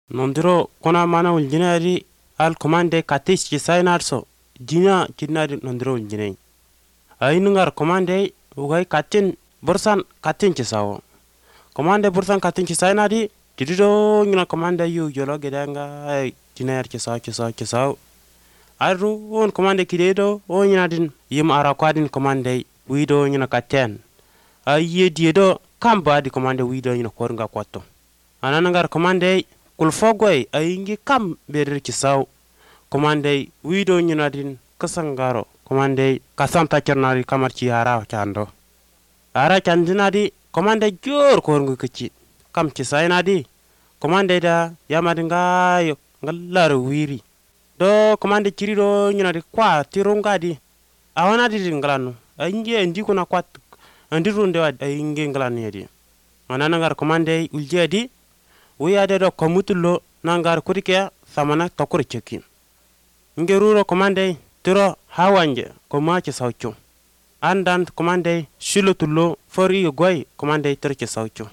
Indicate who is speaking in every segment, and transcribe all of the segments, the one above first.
Speaker 1: Nondiro kona mana uljinari al komande katis ci sainarso jina jinari nondiro uljinai. Ainungar komande ugai katin bursan katin ci sawo. Komande bursan katin ci sainadi jidido ngina komande yu jolo gedanga jinar ci saw. Aru on komande kidedo o nyinadin yim ara kwadin komande wido nyina katen. Ayye diedo kamba di komande wido nyina kornga kwato. Ananangar komande kulfogoy ayingi kam berir ci saw. Komande wido nyinadin kasangaro komande kasam tachernari kamar ci ara chando. Ara chandinadi komande jor kornga kici kam ci sainadi komande da yamadinga yo ngallaro wiri. Do komande chirido nyinadi kwa tirungadi awanadi dinglanu ayinge ndi kuna kwat andirunde wad ayinge nglanu yedi. Ananangar komande uljedi uyade do komutulo nangar kudike samana tokur cheki. Ngeruro komande tiro hawanje komachi saucho. Andan komande shilotulo fori goy komande tirche saucho.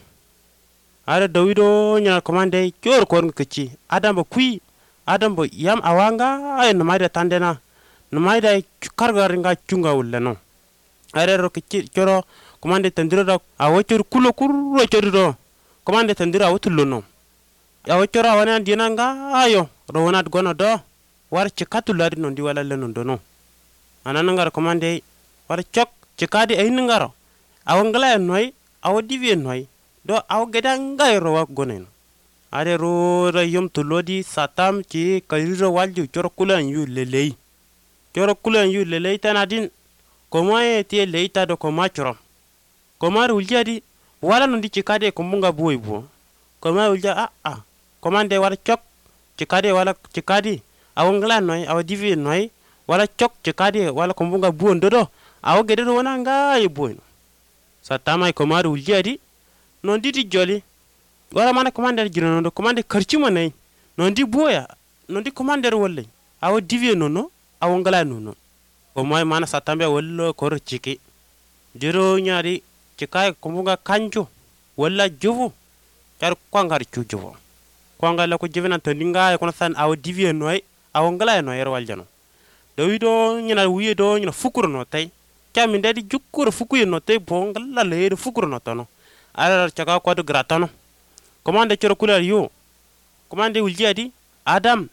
Speaker 1: Are dawido nyana komande kyor korn kici adambo kui adambo yam awanga ay numayda tandena numayda kargaringa chunga ulleno. Are ro kici choro komande tandiro do awochur kulo kurro chorido komande tandiro awutullo no. Awochoro awana dinanga ayo ronad gono do war cikatulari no ndi wala leno dono. Ananangar komande war chok cikadi ayningaro awangala noy awodivi noy do aw gedanga ro gonen. Are ro yom tulodi satam ci kaliro walju choro kulan yu lelei. Choro kulan yu lelei tanadin komaye tie leita do komachoro. Komar uljadi wala no ndi cikade komunga boybo. Komar ulja komande wala chok cikade wala cikadi awangala noy awdivi noy wala chok cikade wala komunga buondodo aw gededo wana ngaay boyno. Satama komar uljadi non diti joli wala mana commander jino no commander karchimo nay non di boya non di commander wolle aw divie nono aw ngala nono o moy mana satambe wollo kor ciki jero nyaari cikay kumunga kanjo walla jovu car kwangar chujovo kwangala ko jevena tandinga ko san aw divie noy aw ngala no yer waljano dawido nyina wiyedo nyina fukuro no tay cami ndedi jukkuro fukuye no tay bo ngala leer fukuro no tono ara chaka kwadu gratano komande choro kular yo komande uljadi adam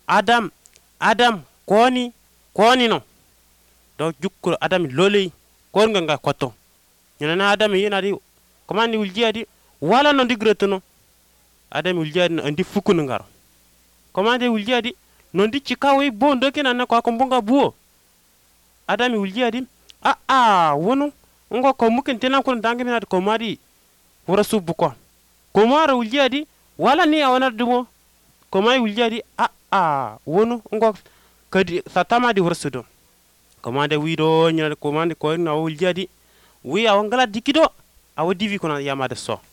Speaker 1: koni no do jukkuro adam loley kornga nga koto nyana adam yenadi komande uljadi wala no digretono adam uljadi no andi fukunu ngaro komande uljadi no ndi cikawe bondo kenana ko mbonga buo adam uljadi wono ngo ko muken tenan ko dangina ko mari wara subu ko komara uljadi wala ni awana dumo komay uljadi wono ngo kadi satama di warsudo komande wido nyina komande ko na uljadi wi awangala dikido awdivi ko na yamade so